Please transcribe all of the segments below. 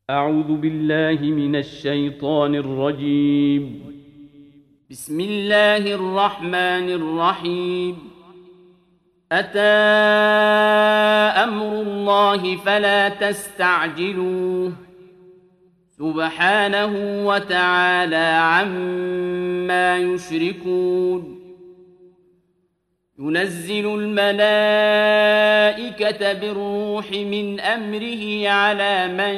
أعوذ بالله من الشيطان الرجيم. بسم الله الرحمن الرحيم. أتى أمر الله فلا تستعجلوه سبحانه وتعالى عما يشركون. ينزل الملائكة بالروح من أمره على من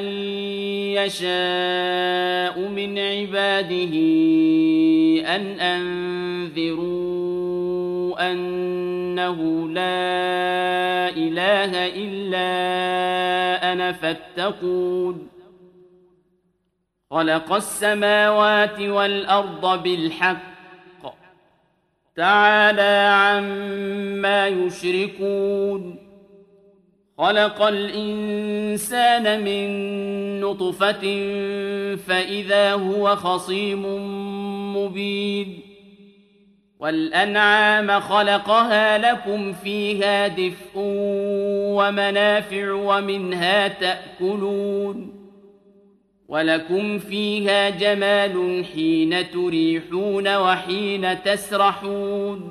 يشاء من عباده أن أنذروا أنه لا إله إلا أنا فاتقون. خلق السماوات والأرض بالحق تعالى عما يشركون. خلق الإنسان من نطفة فإذا هو خصيم مبين. والأنعام خلقها لكم فيها دفء ومنافع ومنها تأكلون. ولكم فيها جمال حين تريحون وحين تسرحون.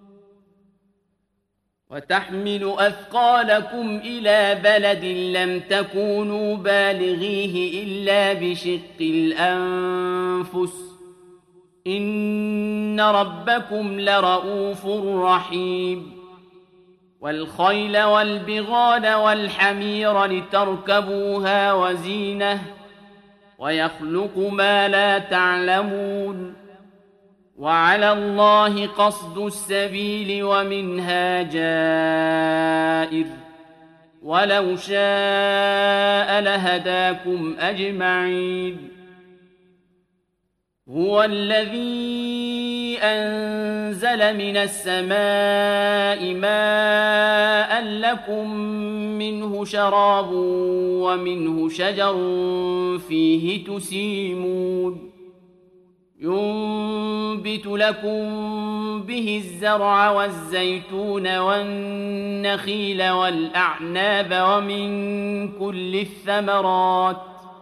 وتحمل أثقالكم إلى بلد لم تكونوا بالغيه إلا بشق الأنفس إن ربكم لرؤوف رحيم. والخيل والبغال والحمير لتركبوها وزينة ويخلق ما لا تعلمون. وعلى الله قصد السبيل ومنها جائر ولو شاء لهداكم أجمعين. هو الذي أنزل من السماء ماء لكم منه شراب ومنه شجر فيه تسيمون. ينبت لكم به الزرع والزيتون والنخيل والأعناب ومن كل الثمرات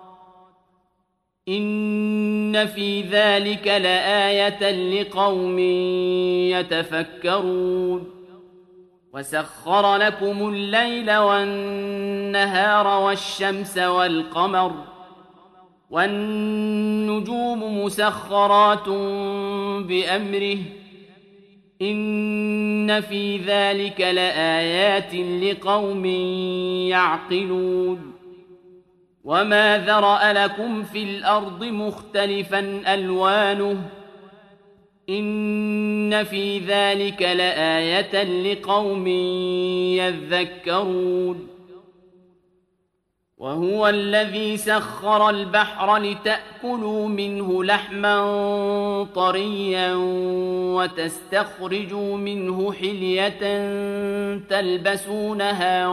إن في ذلك لآية لقوم يتفكرون. وسخر لكم الليل والنهار والشمس والقمر والنجوم مسخرات بأمره إن في ذلك لآيات لقوم يعقلون. وما ذرأ لكم في الأرض مختلفا ألوانه إن في ذلك لآية لقوم يذكرون. وهو الذي سخر البحر لتأكلوا منه لحما طريا وتستخرجوا منه حلية تلبسونها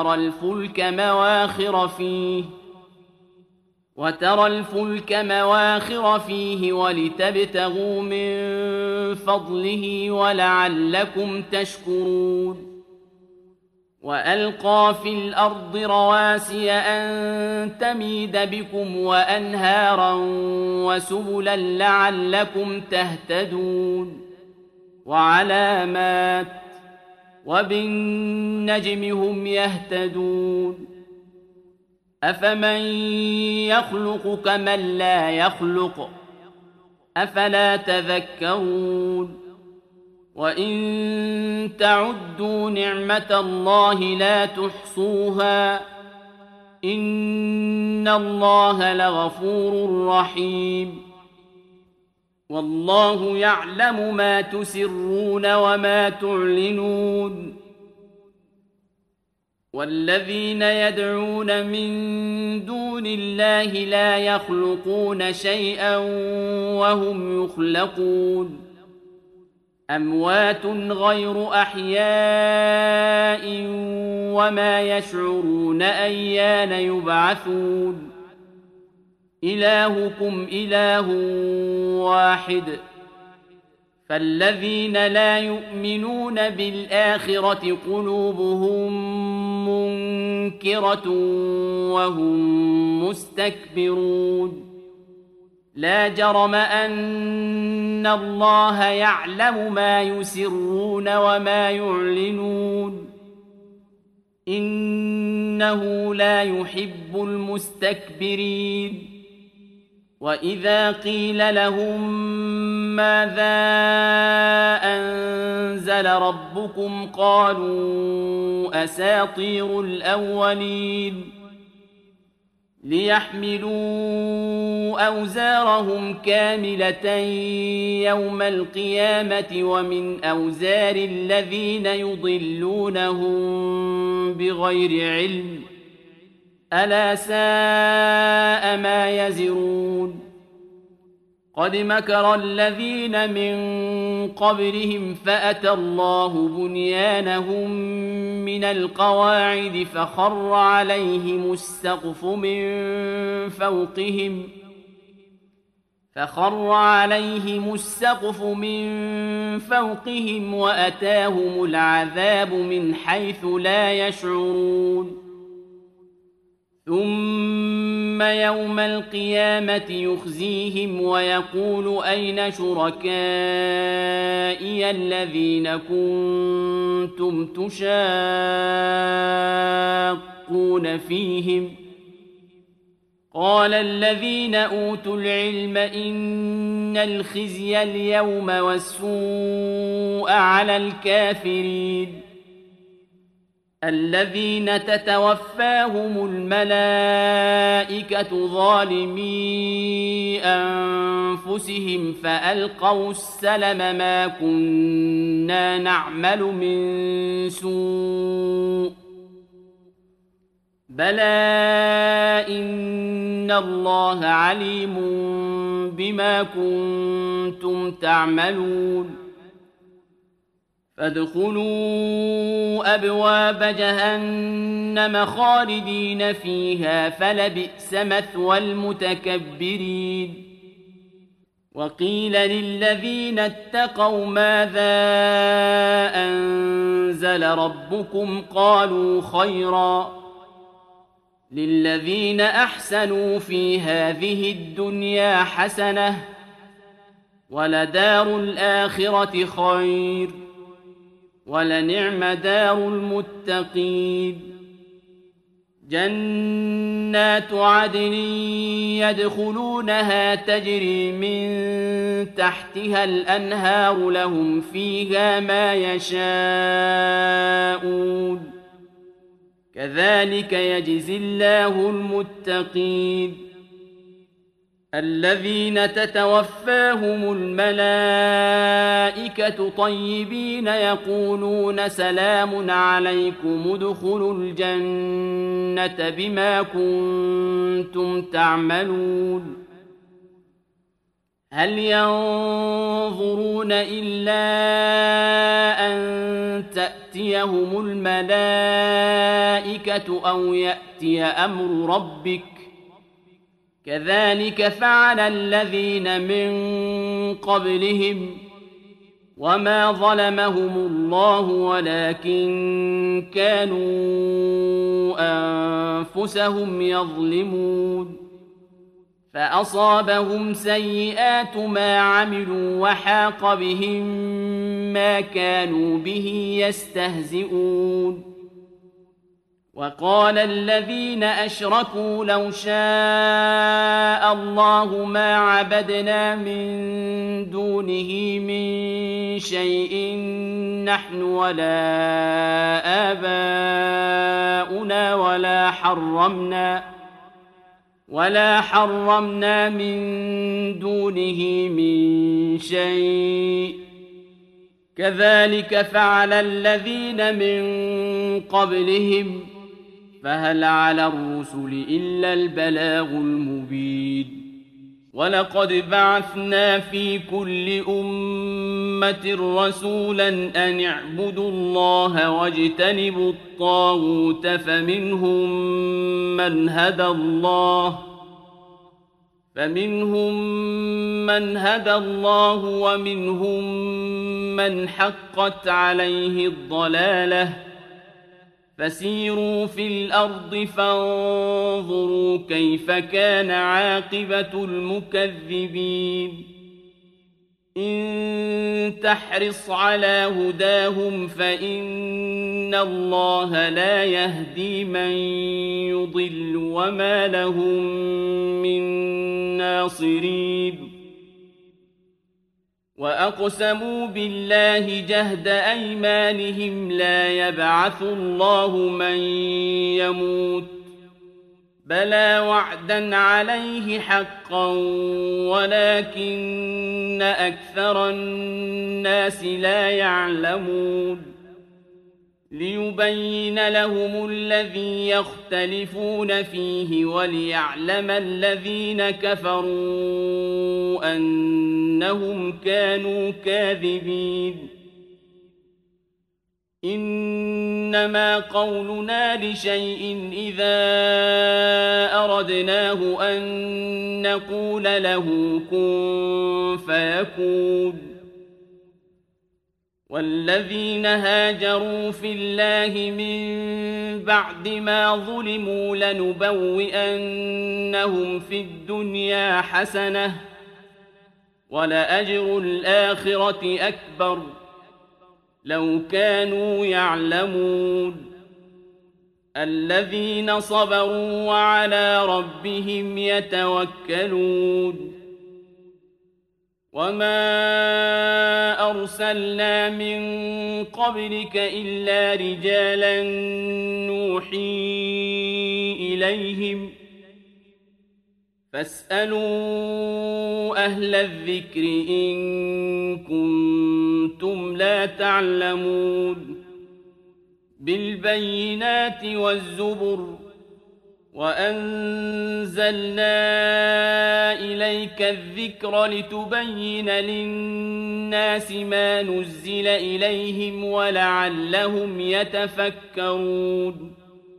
وترى الفلك مواخر فيه ولتبتغوا من فضله ولعلكم تشكرون. وألقى في الأرض رواسي أن تميد بكم وأنهارا وسبلا لعلكم تهتدون. وعلامات وبالنجم هم يهتدون. أفمن يخلق كمن لا يخلق أفلا تذكرون. وإن تعدوا نعمة الله لا تحصوها إن الله لغفور رحيم. والله يعلم ما تسرون وما تعلنون. والذين يدعون من دون الله لا يخلقون شيئا وهم يخلقون. أموات غير أحياء وما يشعرون أيان يبعثون. إلهكم إله واحد فالذين لا يؤمنون بالآخرة قلوبهم منكرة وهم مستكبرون لا جرم أن الله يعلم ما يسرون وما يعلنون إنه لا يحب المستكبرين وإذا قيل لهم ماذا أنزل ربكم قالوا أساطير الأولين ليحملوا أوزارهم كاملة يوم القيامة ومن أوزار الذين يضلونهم بغير علم ألا ساء ما يزرون قد مكر الذين من قبلهم فأتى الله بنيانهم من القواعد فخر عليهم السقف من فوقهم وأتاهم العذاب من حيث لا يشعرون ثم يوم القيامة يخزيهم ويقول أين شركائي الذين كنتم تشاقون فيهم قال الذين أوتوا العلم إن الخزي اليوم والسوء على الكافرين الذين تتوفاهم الملائكة ظالمي أنفسهم فألقوا السلم ما كنا نعمل من سوء بلى إن الله عليم بما كنتم تعملون فادخلوا أبواب جهنم خالدين فيها فلبئس مثوى المتكبرين وقيل للذين اتقوا ماذا أنزل ربكم قالوا خيرا للذين أحسنوا في هذه الدنيا حسنة ولدار الآخرة خير ولنعم دار المتقين جنات عدن يدخلونها تجري من تحتها الأنهار لهم فيها ما يشاءون كذلك يجزي الله المتقين الذين تتوفاهم الملائكة طيبين يقولون سلام عليكم ادخلوا الجنة بما كنتم تعملون هل ينظرون إلا أن تأتيهم الملائكة أو يأتي أمر ربك كذلك فعل الذين من قبلهم وما ظلمهم الله ولكن كانوا أنفسهم يظلمون فأصابهم سيئات ما عملوا وحاق بهم ما كانوا به يستهزئون وقال الذين أشركوا لو شاء الله ما عبدنا من دونه من شيء نحن ولا آباؤنا ولا حرمنا من دونه من شيء كذلك فعل الذين من قبلهم فهل على الرسل إلا البلاغ المبين ولقد بعثنا في كل أمة رسولا أن اعبدوا الله واجتنبوا الطاغوت فمنهم من هدى الله فمنهم من هدى الله ومنهم من حقت عليه الضلالة فسيروا في الأرض فانظروا كيف كان عاقبة المكذبين إن تحرص على هداهم فإن الله لا يهدي من يضل وما لهم من ناصرين وأقسموا بالله جهد أيمانهم لا يبعث الله من يموت بلى وعدا عليه حقا ولكن أكثر الناس لا يعلمون ليبين لهم الذي يختلفون فيه وليعلم الذين كفروا أنهم كانوا كاذبين إنما قولنا لشيء إذا أردناه أن نقول له كن فيكون والذين هاجروا في الله من بعد ما ظلموا لنبوئنهم في الدنيا حسنة ولأجر الآخرة أكبر لو كانوا يعلمون الذين صبروا وعلى ربهم يتوكلون وما أرسلنا من قبلك إلا رجالا نوحي إليهم فاسألوا أهل الذكر إن كنتم لا تعلمون بالبينات والزبر وأنزلنا إليك الذكر لتبين للناس ما نزل إليهم ولعلهم يتفكرون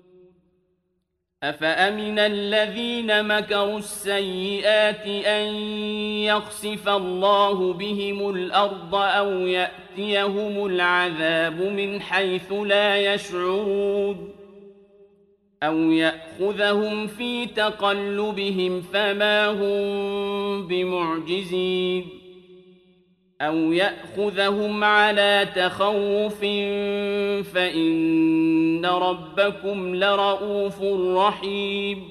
أفأمن الذين مكروا السيئات أن يخسف الله بهم الأرض أو يأتيهم العذاب من حيث لا يشعرون أو يأخذهم في تقلبهم فما هم بمعجزين أو يأخذهم على تخوف فإن ربكم لرؤوف رحيم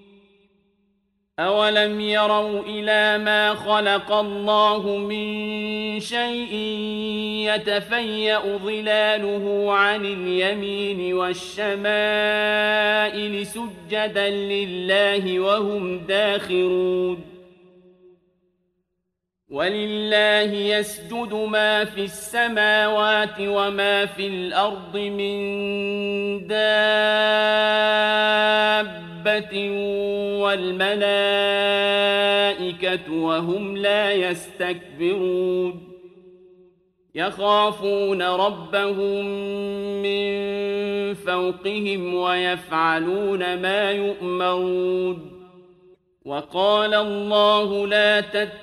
أولم يروا إلى ما خلق الله من شيء يتفيأ ظلاله عن اليمين والشمائل سجدا لله وهم داخرون ولله يسجد ما في السماوات وما في الأرض من دابة والملائكة وهم لا يستكبرون يخافون ربهم من فوقهم ويفعلون ما يؤمرون وقال الله لا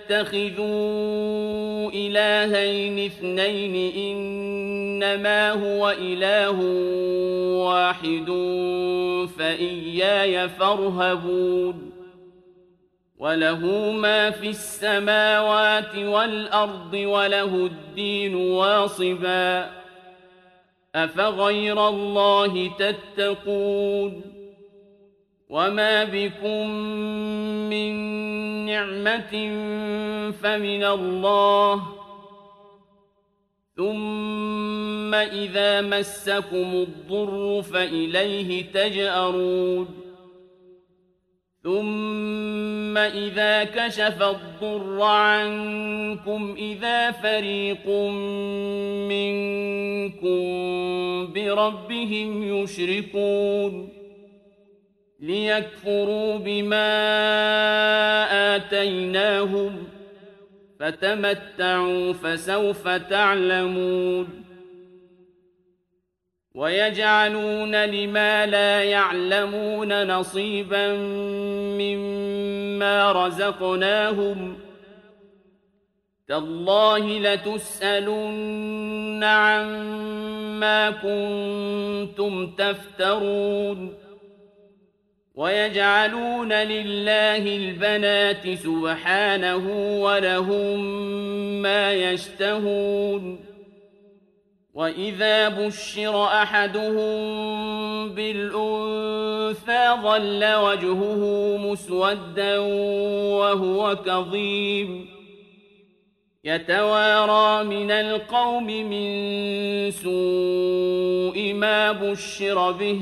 تتخذوا إلهين اثنين إنما هو إله واحد فإياي فارهبون وله ما في السماوات والأرض وله الدين واصبا أفغير الله تتقون وما بكم من نعمة فمن الله ثم إذا مسكم الضر فإليه تجأرون ثم إذا كشف الضر عنكم إذا فريق منكم بربهم يشركون ليكفروا بما آتيناهم فتمتعوا فسوف تعلمون ويجعلون لما لا يعلمون نصيبا مما مما رزقناهم تالله لتسألن عما كنتم تفترون ويجعلون لله البنات سبحانه ولهم ما يشتهون وإذا بشر أحدهم بالأنثى ظل وجهه مسودا وهو كظيم يتوارى من القوم من سوء ما بشر به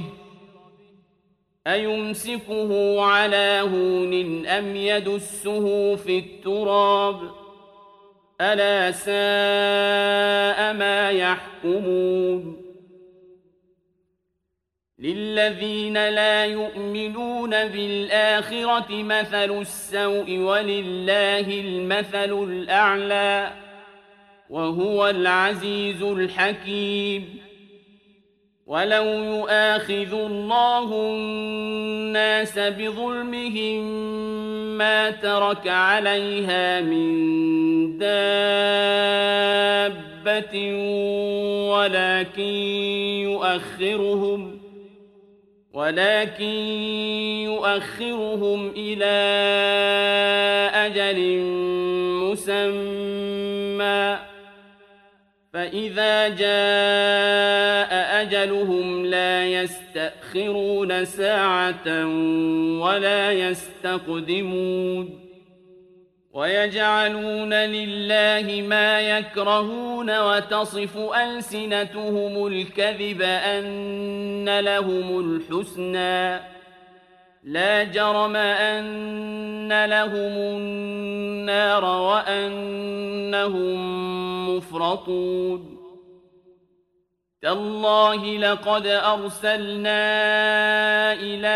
أيمسكه على هون أم يدسه في التراب ألا ساء ما يحكمون للذين لا يؤمنون بالآخرة مثل السوء ولله المثل الأعلى وهو العزيز الحكيم ولو يؤاخذ الله الناس بظلمهم ما ترك عليها من دابة ولكن يؤخرهم إلى أجل مسمى فإذا جاء أجلهم لا يستأخرون ساعة ولا يستقدمون ويجعلون لله ما يكرهون وتصف ألسنتهم الكذب أن لهم الحسنى لا جرم أن لهم النار وأنهم مفرطون تالله لقد أرسلنا إلى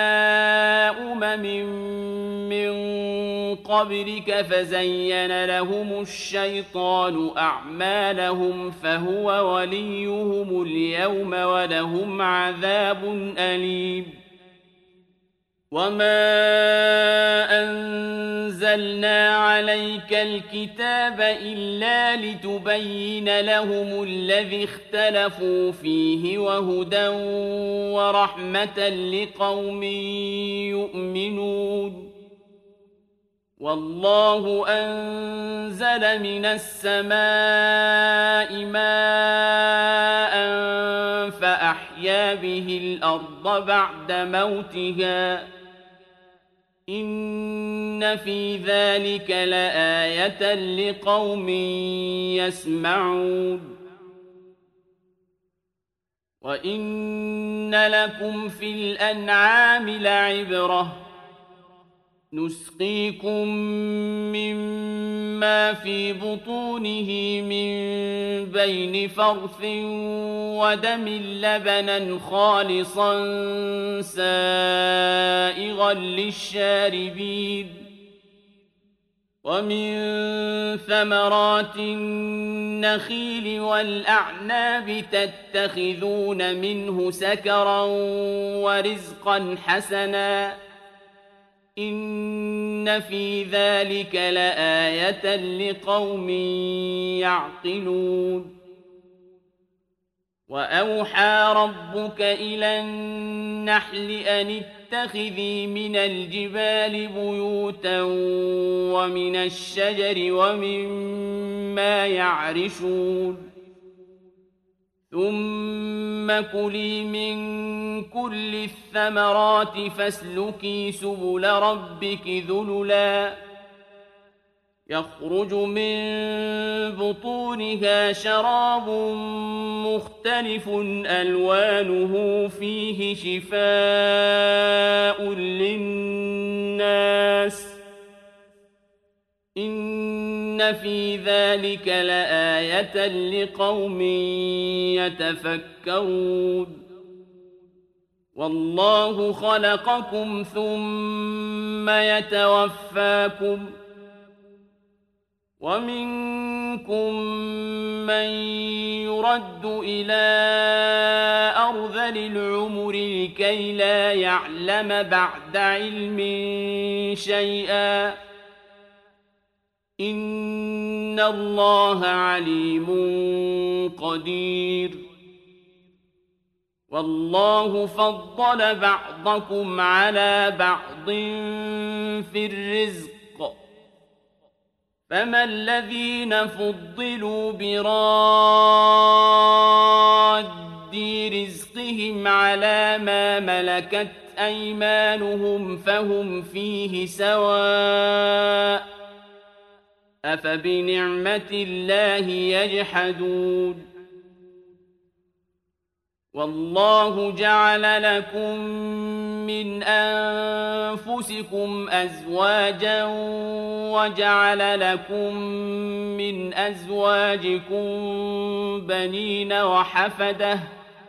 من قبلك فزين لهم الشيطان أعمالهم فهو وليهم اليوم ولهم عذاب أليم وما أنزلنا عليك الكتاب إلا لتبين لهم الذي اختلفوا فيه وهدى ورحمة لقوم يؤمنون والله أنزل من السماء ماء فأحيا به الأرض بعد موتها إن في ذلك لآية لقوم يسمعون وإن لكم في الأنعام لعبرة نسقيكم مما في بطونه من بين فرث ودم لبنا خالصا سائغا للشاربين ومن ثمرات النخيل والأعناب تتخذون منه سكرا ورزقا حسنا إن في ذلك لآية لقوم يعقلون وأوحى ربك إلى النحل أن اتخذي من الجبال بيوتا ومن الشجر ومما يعرشون ثم كلي من كل الثمرات فاسلكي سبل ربك ذللا يخرج من بطونها شراب مختلف ألوانه فيه شفاء للناس إن في ذلك لآية لقوم يتفكرون والله خلقكم ثم يتوفاكم ومنكم من يرد إلى أرذل العمر لكي لا يعلم بعد علم شيئا إن الله عليم قدير والله فضل بعضكم على بعض في الرزق فما الذين فضلوا براد رزقهم على ما ملكت أيمانهم فهم فيه سواء أفبنعمة الله يجحدون والله جعل لكم من أنفسكم أزواجا وجعل لكم من أزواجكم بنين وحفدة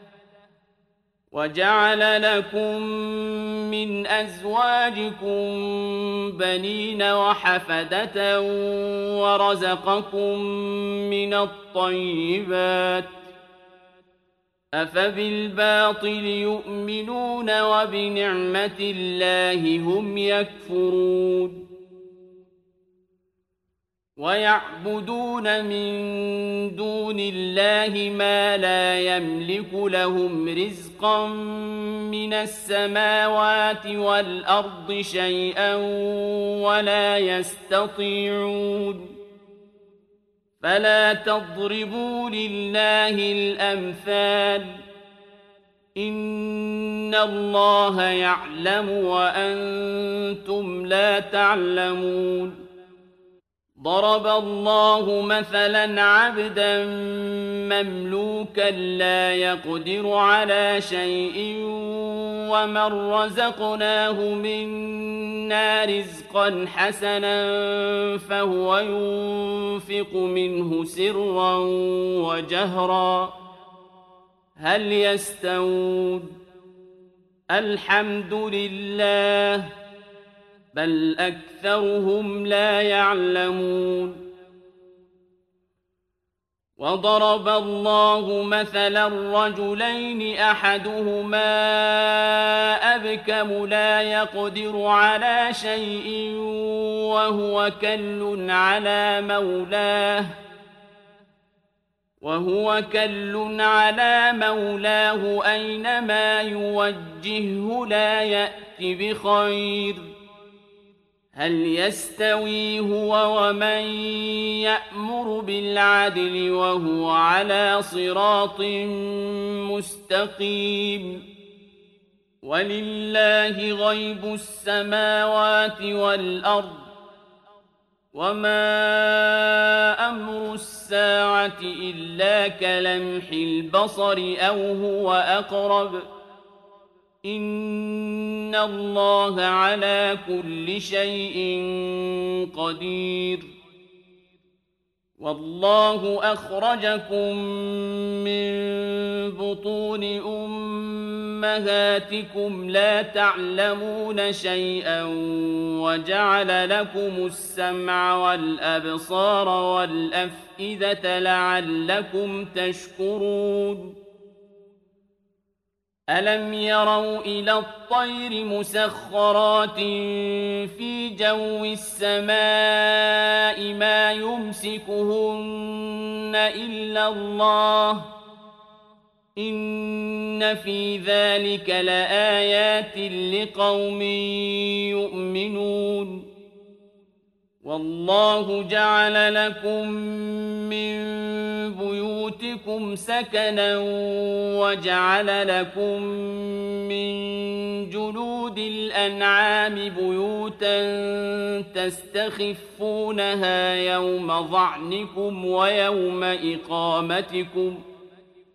ورزقكم من الطيبات أفبالباطل يؤمنون وبنعمة الله هم يكفرون ويعبدون من دون الله ما لا يملك لهم رزقا من السماوات والأرض شيئا ولا يستطيعون فلا تضربوا لله الأمثال إن الله يعلم وأنتم لا تعلمون ضرب الله مثلا عبدا مملوكا لا يقدر على شيء ومن رزقناه منا رزقا حسنا فهو ينفق منه سرا وجهرا هل يستوون الحمد لله بل أكثرهم لا يعلمون وضرب الله مثلا رجلين أحدهما أبكم لا يقدر على شيء وهو كل على مولاه أينما يوجهه لا يأت بخير هل يستوي هو ومن يأمر بالعدل وهو على صراط مستقيم ولله غيب السماوات والأرض وما أمر الساعة إلا كلمح البصر أو هو أقرب إن الله على كل شيء قدير والله أخرجكم من بطون أمهاتكم لا تعلمون شيئا وجعل لكم السمع والأبصار والأفئدة لعلكم تشكرون ألم يروا إلى الطير مسخرات في جو السماء ما يمسكهن إلا الله إن في ذلك لآيات لقوم يؤمنون والله جعل لكم من بيوتكم سكنا وجعل لكم من جلود الأنعام بيوتا تستخفونها يوم ظعنكم ويوم إقامتكم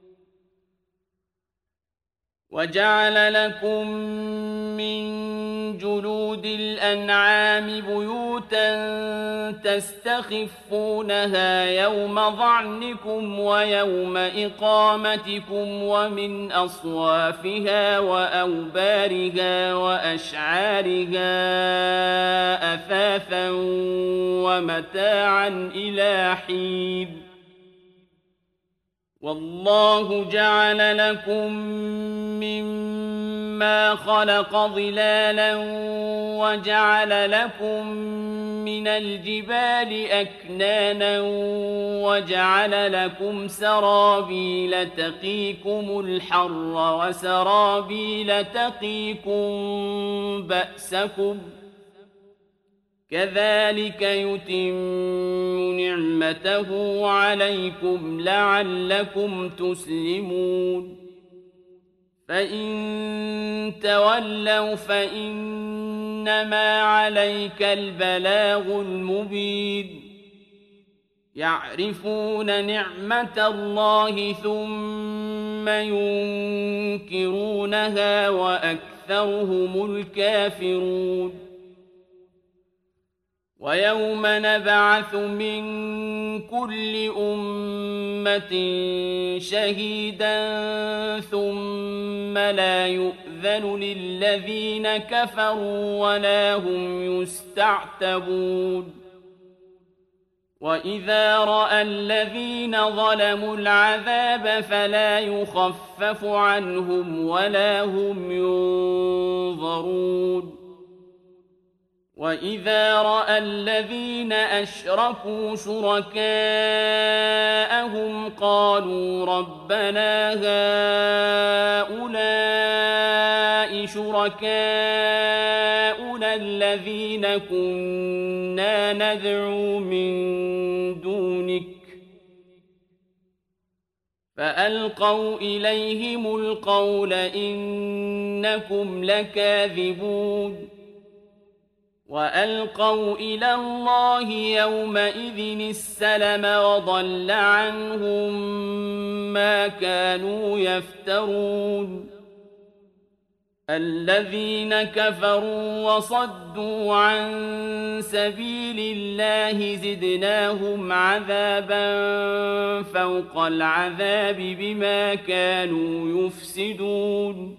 وجعل لكم من جلود الأنعام بيوتا تستخفونها يوم ظعنكم ويوم إقامتكم ومن أصوافها وأوبارها وأشعارها أثاثا ومتاعا إلى حين والله جعل لكم مما خلق ظلالا وجعل لكم من الجبال أكنانا وجعل لكم سرابيل تقيكم الحر وسرابيل تقيكم بأسكم كذلك يتم نعمته عليكم لعلكم تسلمون فإن تولوا فإنما عليك البلاغ المبين يعرفون نعمة الله ثم ينكرونها وأكثرهم الكافرون ويوم نبعث من كل أمة شهيدا ثم لا يؤذن للذين كفروا ولا هم يستعتبون وإذا رأى الذين ظلموا العذاب فلا يخفف عنهم ولا هم ينظرون وإذا رأى الذين أشركوا شركاءهم قالوا ربنا هؤلاء شركاؤنا الذين كنا ندعو من دونك فألقوا إليهم القول إنكم لكاذبون وألقوا إلى الله يومئذ السلم وضل عنهم ما كانوا يفترون الذين كفروا وصدوا عن سبيل الله زدناهم عذابا فوق العذاب بما كانوا يفسدون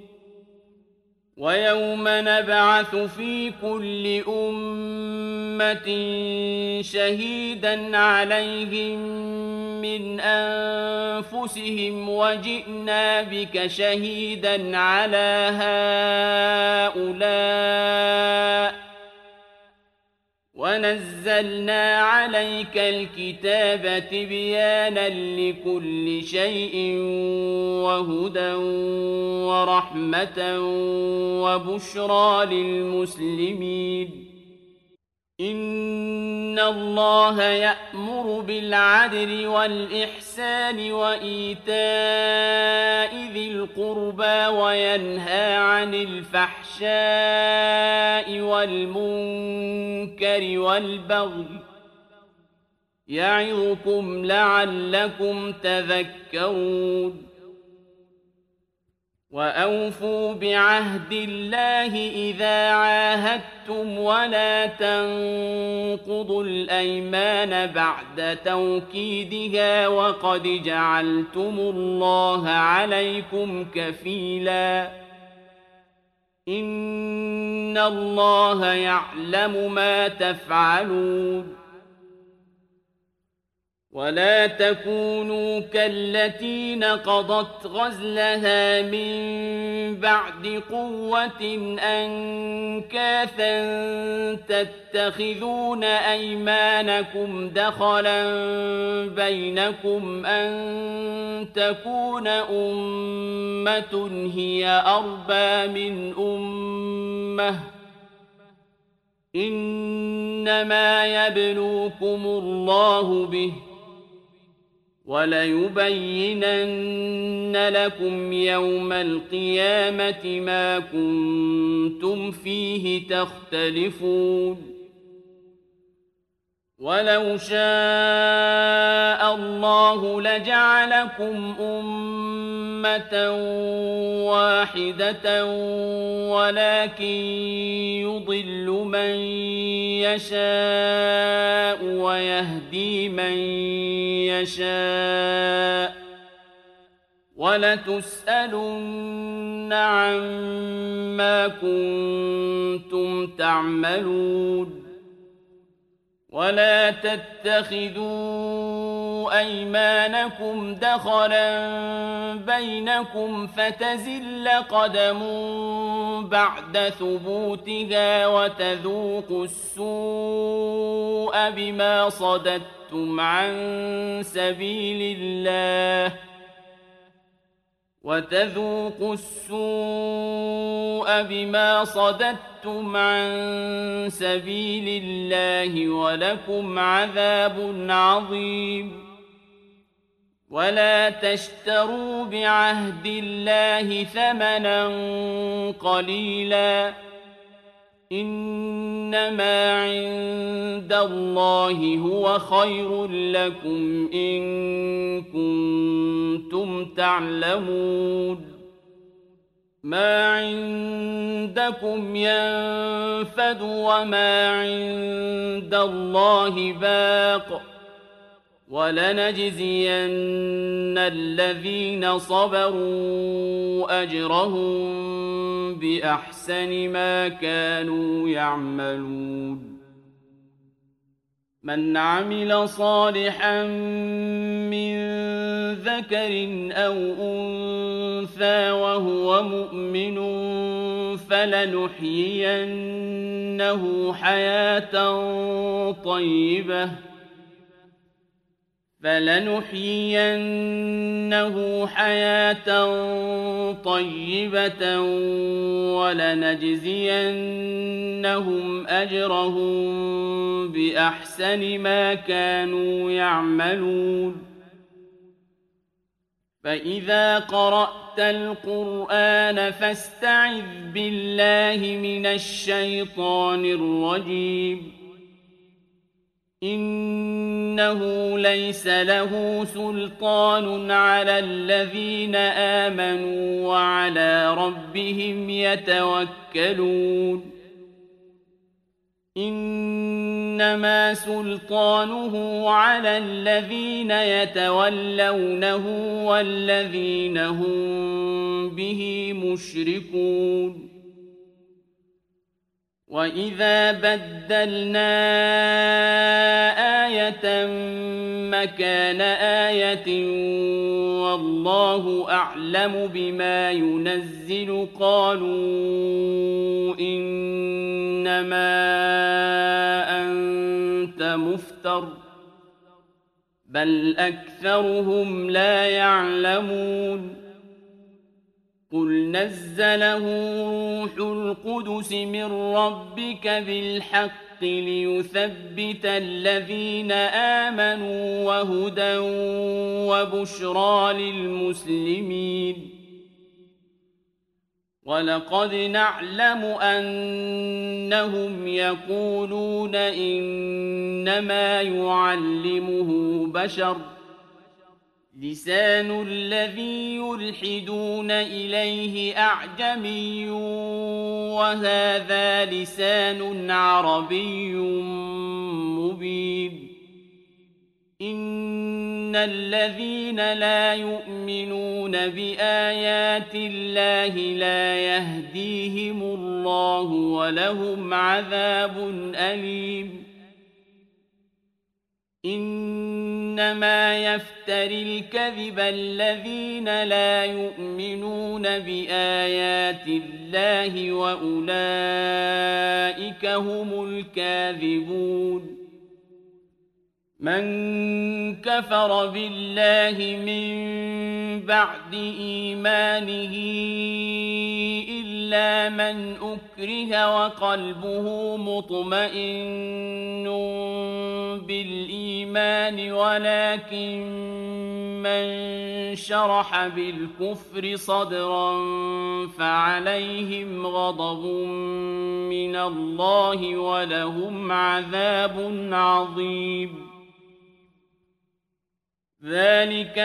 ويوم نبعث في كل أمة شهيدا عليهم من أنفسهم وجئنا بك شهيدا على هؤلاء ونزلنا عليك الكتاب تبيانا لكل شيء وهدى ورحمة وبشرى للمسلمين إن الله يأمر بالعدل والإحسان وإيتاء ذي القربى وينهى عن الفحشاء والمنكر والبغي يعظكم لعلكم تذكرون وأوفوا بعهد الله إذا عاهدتم ولا تنقضوا الأيمان بعد توكيدها وقد جعلتم الله عليكم كفيلا إن الله يعلم ما تفعلون ولا تكونوا كالتي نقضت غزلها من بعد قوة أنكاثا تتخذون أيمانكم دخلا بينكم أن تكون أمة هي أربى من أمة إنما يبلوكم الله به وليبينن لكم يوم القيامة ما كنتم فيه تختلفون ولو شاء الله لجعلكم أمة واحدة ولكن يضل من يشاء ويهدي من يشاء ولتسألن عما كنتم تعملون ولا تتخذوا أيمانكم دخلا بينكم فتزل قدم بعد ثبوتها وتذوقوا السوء بما صددتم عن سبيل الله ولكم عذاب عظيم ولا تشتروا بعهد الله ثمنا قليلا إنما عند الله هو خير لكم إن كنتم تعلمون ما عندكم ينفد وما عند الله باق ولنجزين الذين صبروا أجرهم بأحسن ما كانوا يعملون من عمل صالحا من ذكر أو أنثى وهو مؤمن فلنحيينه حياة طيبة ولنجزينهم أجرهم بأحسن ما كانوا يعملون فإذا قرأت القرآن فاستعذ بالله من الشيطان الرجيم إنه ليس له سلطان على الذين آمنوا وعلى ربهم يتوكلون إنما سلطانه على الذين يتولونه والذين هم به مشركون وإذا بدلنا آية مكان آية والله أعلم بما ينزل قالوا إنما أنت مفتر بل أكثرهم لا يعلمون قل نزله روح القدس من ربك بالحق ليثبت الذين آمنوا وهدى وبشرى للمسلمين ولقد نعلم أنهم يقولون إنما يعلمه بشر لسان الذي يلحدون إليه أعجمي وهذا لسان عربي مبين إن الذين لا يؤمنون بآيات الله لا يهديهم الله ولهم عذاب أليم إنما يفتري الكذب الذين لا يؤمنون بآيات الله وأولئك هم الكاذبون من كفر بالله من بعد إيمانه إلا من أكره وقلبه مطمئن بالإيمان ولكن من شرح بالكفر صدرا فعليهم غضب من الله ولهم عذاب عظيم ذلك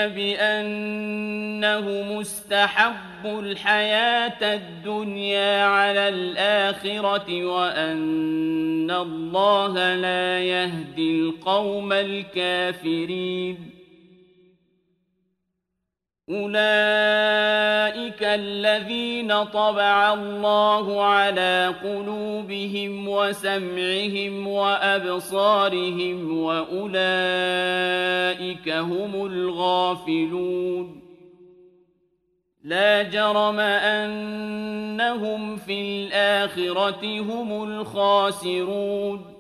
بأنهم استحبوا الحياة الدنيا على الآخرة وأن الله لا يهدي القوم الكافرين أولئك الذين طبع الله على قلوبهم وسمعهم وأبصارهم وأولئك هم الغافلون لا جرم أنهم في الآخرة هم الخاسرون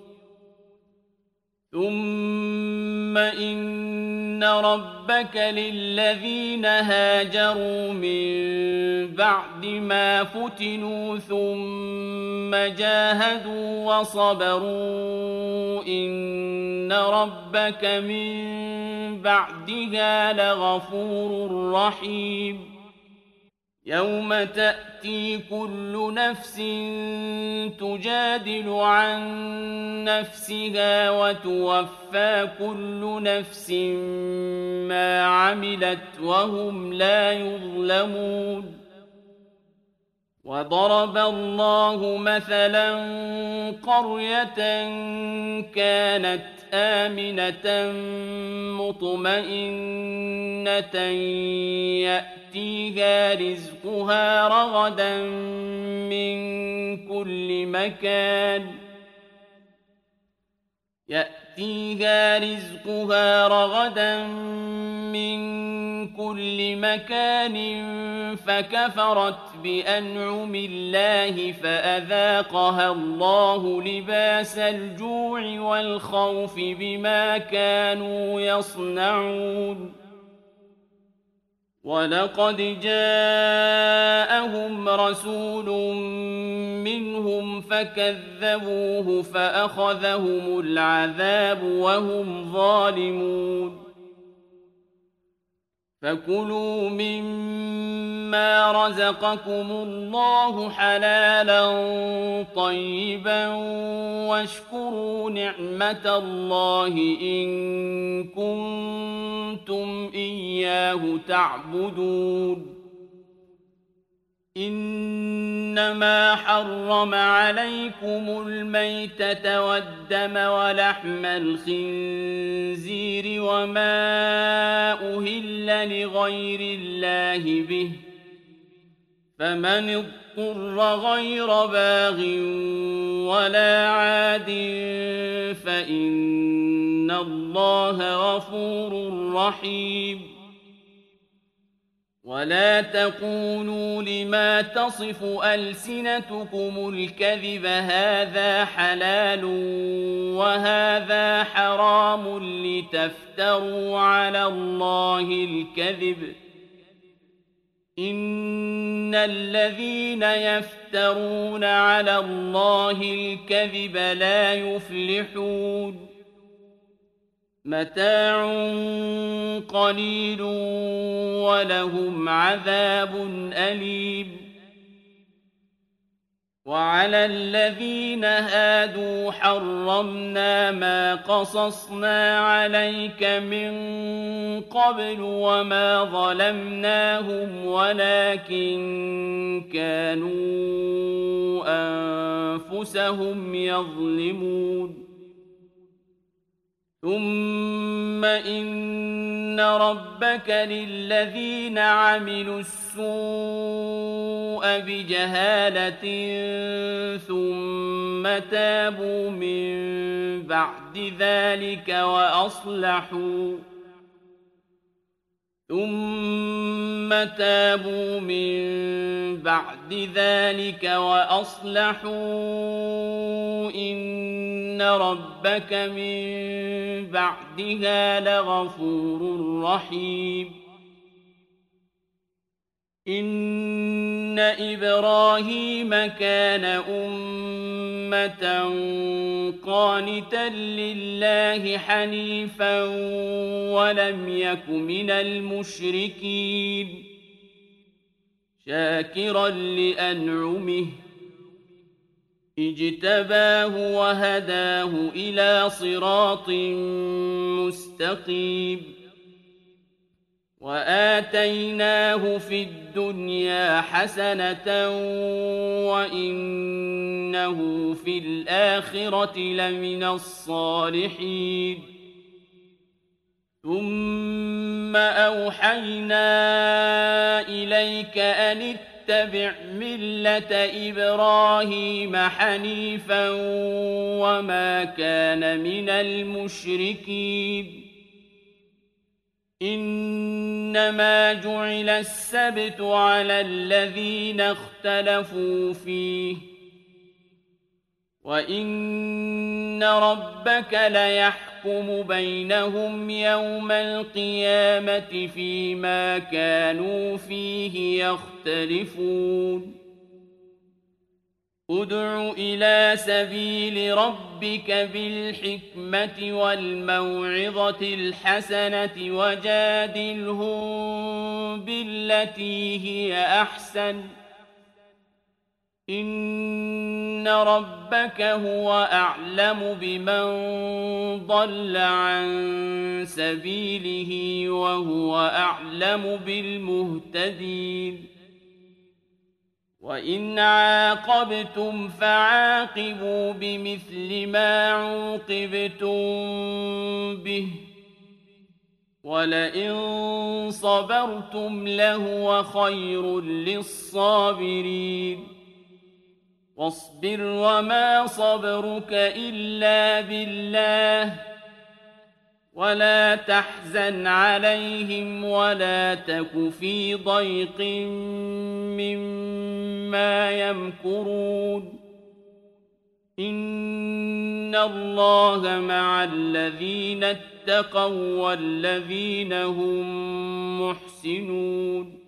ثم إن ربك للذين هاجروا من بعد ما فتنوا ثم جاهدوا وصبروا إن ربك من بعدها لغفور رحيم يوم تأتي كل نفس تجادل عن نفسها وتوفى كل نفس ما عملت وهم لا يظلمون وضرب الله مثلا قرية كانت آمنة مطمئنة يأتيها رزقها رغدا من كل مكان فكفرت بأنعم الله فأذاقها الله لباس الجوع والخوف بما كانوا يصنعون ولقد جاءهم رسول منهم فكذبوه فأخذهم العذاب وهم ظالمون فكلوا مما رزقكم الله حلالا طيبا واشكروا نعمة الله إن كنتم إياه تعبدون إنما حرم عليكم الميتة والدم ولحم الخنزير وما أهل لغير الله به فمن اضطر غير باغ ولا عاد فإن الله غفور رحيم ولا تقولوا لما تصف ألسنتكم الكذب هذا حلال وهذا حرام لتفتروا على الله الكذب إن الذين يفترون على الله الكذب لا يفلحون متاع قليل ولهم عذاب أليم وعلى الذين هادوا حرمنا ما قصصنا عليك من قبل وما ظلمناهم ولكن كانوا أنفسهم يظلمون ثم إن ربك للذين عملوا السوء بجهالة ثم تابوا من بعد ذلك وأصلحوا إن ربك من بعدها لغفور رحيم إن إبراهيم كان أمة قانتا لله حنيفا ولم يك من المشركين شاكرا لأنعمه اجتباه وهداه إلى صراط مستقيم وآتيناه في الدنيا حسنة وإنه في الآخرة لمن الصالحين ثم أوحينا إليك أن اتبع ملة إبراهيم حنيفا وما كان من المشركين إنما جعل السبت على الذين اختلفوا فيه وإن ربك ليحكم بينهم يوم القيامة فيما كانوا فيه يختلفون ادع إلى سبيل ربك بالحكمة والموعظة الحسنة وجادلهم بالتي هي أحسن إن ربك هو أعلم بمن ضل عن سبيله وهو أعلم بالمهتدين وإن عاقبتم فعاقبوا بمثل ما عوقبتم به ولئن صبرتم لهو خير للصابرين واصبر وما صبرك إلا بالله ولا تحزن عليهم ولا تك في ضيق مما يمكرون إن الله مع الذين اتقوا والذين هم محسنون